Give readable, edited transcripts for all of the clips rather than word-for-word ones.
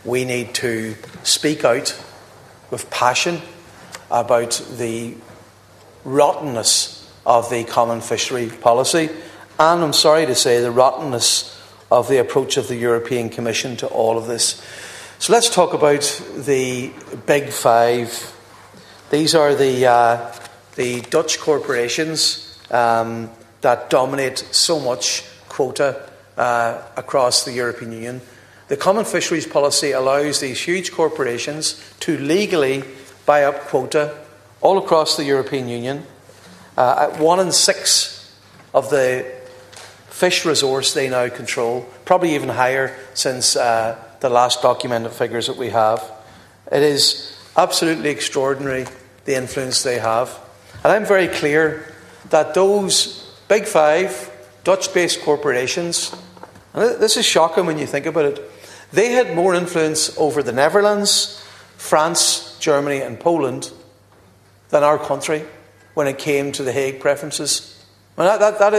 we need to speak out with passion about the rottenness of the common fishery policy, and I'm sorry to say the rottenness of the approach of the European Commission to all of this. So let's talk about the Big Five. These are the Dutch corporations that dominate so much quota across the European Union. The common fisheries policy allows these huge corporations to legally buy up quota all across the European Union. At 1 in 6 of the fish resource they now control, probably even higher since the last documented figures that we have. It is absolutely extraordinary, the influence they have. And I'm very clear that those Big Five Dutch-based corporations, and this is shocking when you think about it, they had more influence over the Netherlands, France, Germany and Poland than our country when it came to the Hague preferences. Well, that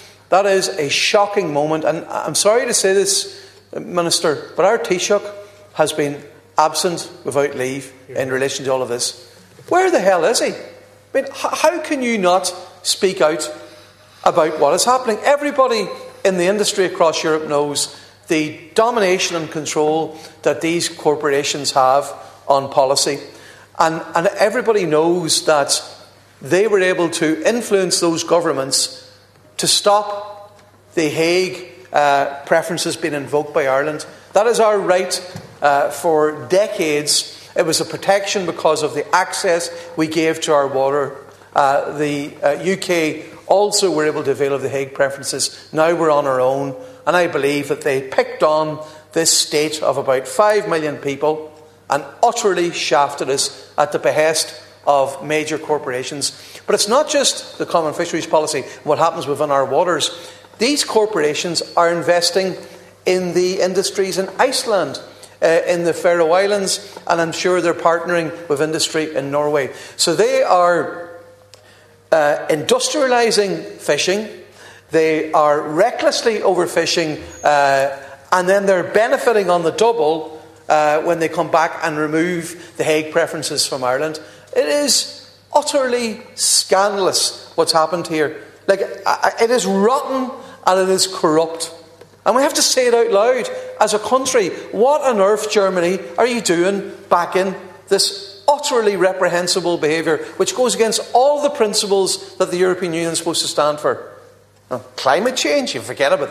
is a shocking moment, and I'm sorry to say this, Minister, but our Taoiseach has been absent without leave in relation to all of this. Where the hell is he? I mean, how can you not speak out about what is happening? Everybody in the industry across Europe knows the domination and control that these corporations have on policy. And everybody knows that they were able to influence those governments to stop the Hague preferences being invoked by Ireland. That is our right for decades. It was a protection because of the access we gave to our water. The UK also were able to avail of the Hague preferences. Now we're on our own. And I believe that they picked on this state of about 5 million people and utterly shafted us at the behest of major corporations. But it's not just the common fisheries policy, what happens within our waters. These corporations are investing in the industries in Iceland, in the Faroe Islands, and I'm sure they're partnering with industry in Norway. So they are industrialising fishing. They are recklessly overfishing, and then they're benefiting on the double when they come back and remove the Hague preferences from Ireland. It is utterly scandalous what's happened here. Like, it is rotten and it is corrupt. And we have to say it out loud as a country. What on earth, Germany, are you doing back in this utterly reprehensible behaviour which goes against all the principles that the European Union is supposed to stand for? Now, climate change, you forget about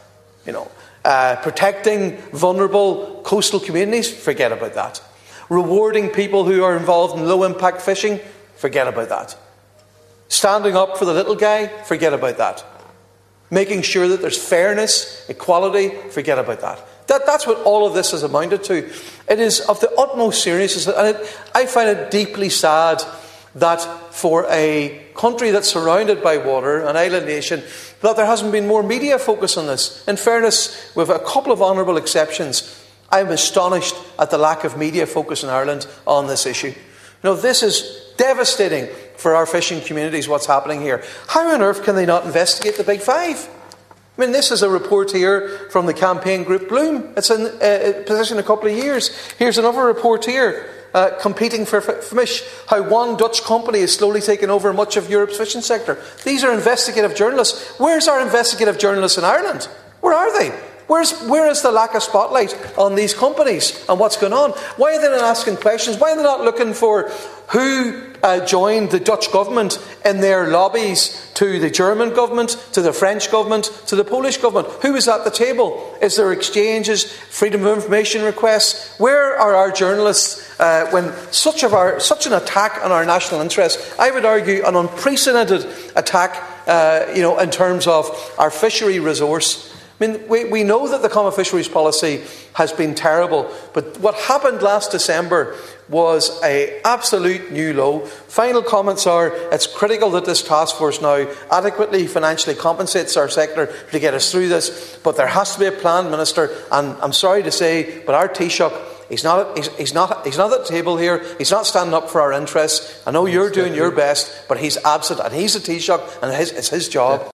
that. Protecting vulnerable coastal communities, forget about that. Rewarding people who are involved in low-impact fishing, forget about that. Standing up for the little guy, forget about that. Making sure that there's fairness, equality, forget about that. That's what all of this has amounted to. It is of the utmost seriousness, and I find it deeply sad that for a country that's surrounded by water, an island nation, that there hasn't been more media focus on this. In fairness, with a couple of honourable exceptions, I'm astonished at the lack of media focus in Ireland on this issue. This is devastating for our fishing communities, what's happening here. How on earth can they not investigate the Big Five? I mean, this is a report here from the campaign group Bloom. It's in position a couple of years. Here's another report here, competing for fish, how one Dutch company is slowly taking over much of Europe's fishing sector. These are investigative journalists. Where's our investigative journalists in Ireland? Where are they? Where is the lack of spotlight on these companies and what's going on? Why are they not asking questions? Why are they not looking for who joined the Dutch government in their lobbies to the German government, to the French government, to the Polish government? Who is at the table? Is there exchanges, freedom of information requests? Where are our journalists when such an attack on our national interest? I would argue an unprecedented attack, in terms of our fishery resource. I mean, we know that the common fisheries policy has been terrible, but what happened last December was an absolute new low. Final comments are, it's critical that this task force now adequately financially compensates our sector to get us through this, but there has to be a plan, Minister, and I'm sorry to say, but our Taoiseach, he's not at the table here. He's not standing up for our interests. I know you're doing your best, but he's absent, and he's a Taoiseach, and it's his job.